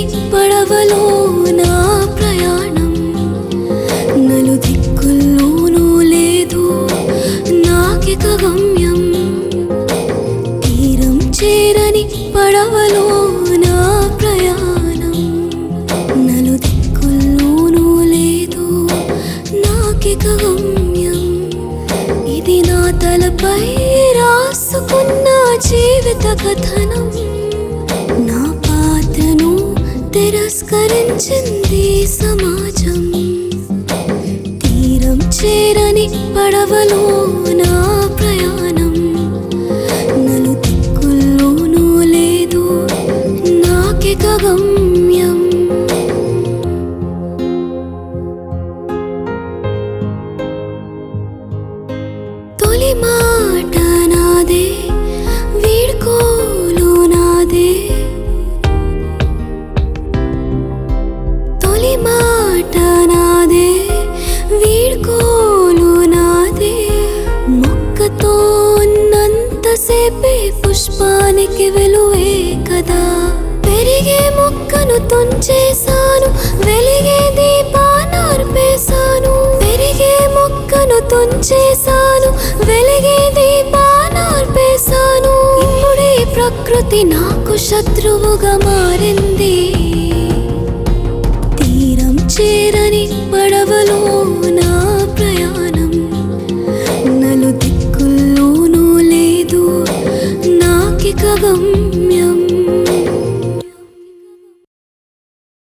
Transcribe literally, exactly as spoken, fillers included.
చేరని పడవలో నా ప్రయాణం నలుదిక్కుల్లోనూ లేదు నాకిక గమ్యం తీరం చేరని పడవలో నా ప్రయాణం నలుదిక్కుల్లోనూ లేదు నాకిక గమ్యం ఇది నా తలపై రాసుకున్న జీవిత కథనం నా పాత్రను తిరస్కరించింది సమాజం తీరం చేరని పడవలో నా ప్రయాణం నలుదిక్కుల్లోనూ లేదు నాకిక గమ్యం తొలి మాట నాదే వీడ్కోలు నాదే తొలి మాట నాదే వీడ్కోలు నాదే మొక్కతో ఉన్నంతసేపే పుష్పానికి విలువే కదా పెరిగే మొక్కను తుంచేశాను వెలిగే దీపానార్పేశాను పెరిగే మొక్కను తుంచేశాను వెలిగే దీపానార్పేశాను ఇప్పుడే ప్రకృతి నాకు శత్రువుగా మారింది